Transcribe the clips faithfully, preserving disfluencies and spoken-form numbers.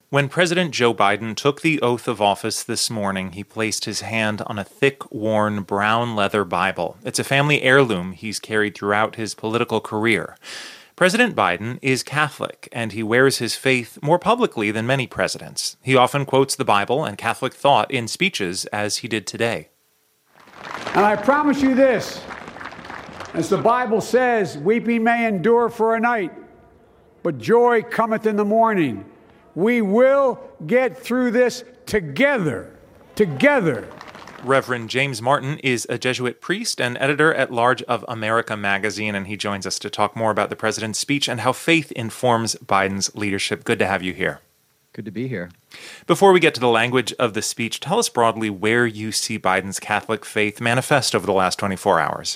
When President Joe Biden took the oath of office this morning, he placed his hand on a thick, worn, brown leather Bible. It's a family heirloom he's carried throughout his political career. President Biden is Catholic, and he wears his faith more publicly than many presidents. He often quotes the Bible and Catholic thought in speeches, as he did today. And I promise you this, as the Bible says, weeping may endure for a night, but joy cometh in the morning. We will get through this together, together. Reverend James Martin is a Jesuit priest and editor-at-large of America Magazine, and he joins us to talk more about the president's speech and how faith informs Biden's leadership. Good to have you here. Good to be here. Before we get to the language of the speech, tell us broadly where you see Biden's Catholic faith manifest over the last twenty-four hours.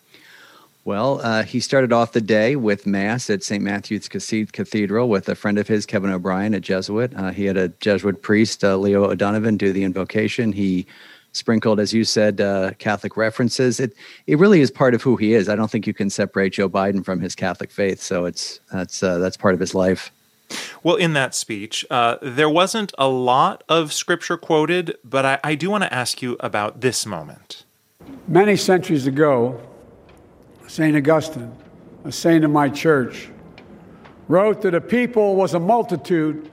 Well, uh, he started off the day with Mass at Saint Matthew's Cathedral with a friend of his, Kevin O'Brien, a Jesuit. Uh, he had a Jesuit priest, uh, Leo O'Donovan, do the invocation. He sprinkled, as you said, uh, Catholic references. It it really is part of who he is. I don't think you can separate Joe Biden from his Catholic faith, so it's that's uh, that's part of his life. Well, in that speech, uh, there wasn't a lot of scripture quoted, but I, I do want to ask you about this moment. Many centuries ago, Saint Augustine, a saint of my church, wrote that a people was a multitude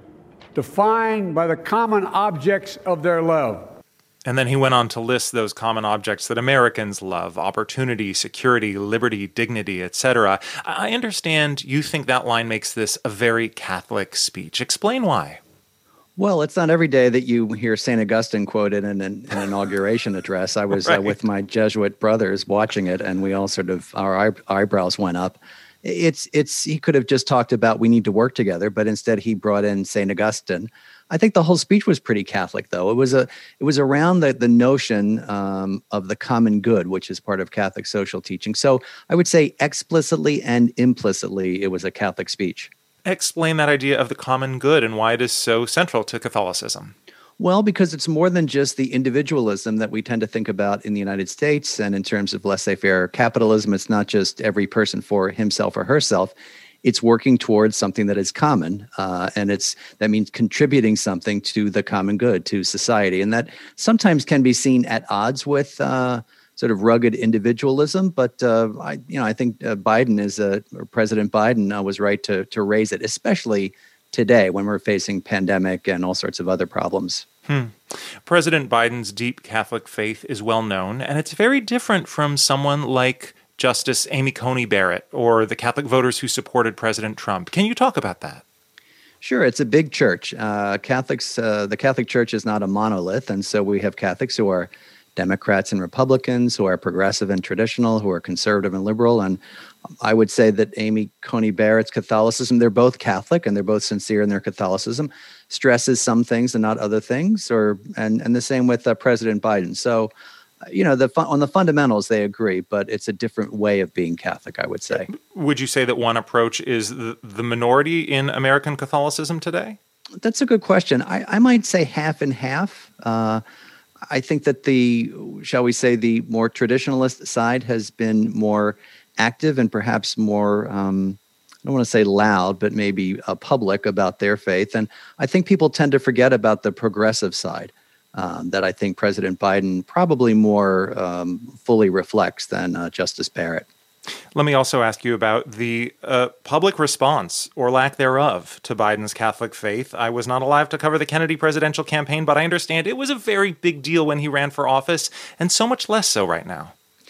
defined by the common objects of their love. And then he went on to list those common objects that Americans love: opportunity, security, liberty, dignity, et cetera. I understand you think that line makes this a very Catholic speech. Explain why. Well, it's not every day that you hear Saint Augustine quoted in an, in an inauguration address. I was right. uh, with my Jesuit brothers watching it, and we all sort of, our eye, eyebrows went up. It's, it's, he could have just talked about we need to work together, but instead he brought in Saint Augustine. I think the whole speech was pretty Catholic, though. It was a, it was around the, the notion um, of the common good, which is part of Catholic social teaching. So I would say explicitly and implicitly, it was a Catholic speech. Explain that idea of the common good and why it is so central to Catholicism. Well, because it's more than just the individualism that we tend to think about in the United States, and in terms of laissez-faire capitalism, it's not just every person for himself or herself. It's working towards something that is common, uh, and it's that means contributing something to the common good, to society, and that sometimes can be seen at odds with uh, sort of rugged individualism. But uh, I, you know, I think uh, Biden is a or President Biden uh, was right to to raise it, especially today when we're facing pandemic and all sorts of other problems. Hmm. President Biden's deep Catholic faith is well known, and it's very different from someone like Justice Amy Coney Barrett or the Catholic voters who supported President Trump. Can you talk about that? Sure. It's a big church. Uh, Catholics, uh, the Catholic Church is not a monolith, and so we have Catholics who are Democrats and Republicans, who are progressive and traditional, who are conservative and liberal. And I would say that Amy Coney Barrett's Catholicism, they're both Catholic and they're both sincere in their Catholicism, stresses some things and not other things, or and, and the same with uh, President Biden. So, you know, the on the fundamentals, they agree, but it's a different way of being Catholic, I would say. Would you say that one approach is the, the minority in American Catholicism today? That's a good question. I, I might say half and half. Uh, I think that the, shall we say, the more traditionalist side has been more active and perhaps more, um, I don't want to say loud, but maybe uh, public about their faith. And I think people tend to forget about the progressive side um, that I think President Biden probably more um, fully reflects than uh, Justice Barrett. Let me also ask you about the uh, public response, or lack thereof, to Biden's Catholic faith. I was not alive to cover the Kennedy presidential campaign, but I understand it was a very big deal when he ran for office, and so much less so right now.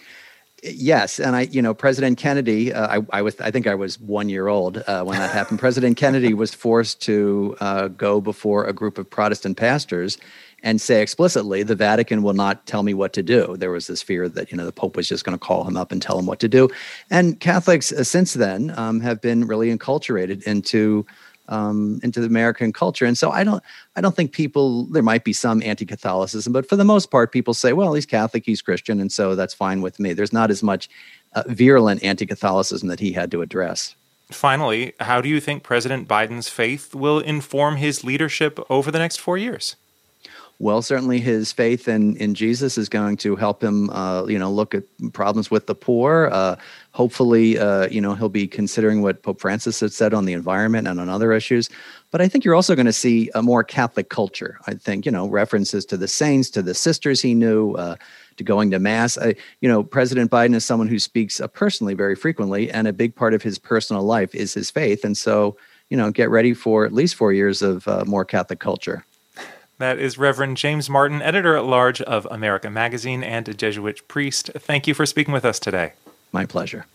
Yes, and I, you know, President Kennedy, uh, I, I was, I think I was one year old uh, when that happened. President Kennedy was forced to uh, go before a group of Protestant pastors and say explicitly, the Vatican will not tell me what to do. There was this fear that, you know, the Pope was just going to call him up and tell him what to do. And Catholics uh, since then um, have been really enculturated into um, into the American culture. And so I don't I don't think people, there might be some anti-Catholicism, but for the most part, people say, well, he's Catholic, he's Christian, and so that's fine with me. There's not as much uh, virulent anti-Catholicism that he had to address. Finally, how do you think President Biden's faith will inform his leadership over the next four years? Well, certainly his faith in, in Jesus is going to help him, uh, you know, look at problems with the poor. Uh, hopefully, uh, you know, he'll be considering what Pope Francis had said on the environment and on other issues. But I think you're also going to see a more Catholic culture. I think, you know, references to the saints, to the sisters he knew, uh, to going to Mass. I, you know, President Biden is someone who speaks uh, personally very frequently, and a big part of his personal life is his faith. And so, you know, get ready for at least four years of uh, more Catholic culture. That is Reverend James Martin, editor-at-large of America Magazine and a Jesuit priest. Thank you for speaking with us today. My pleasure.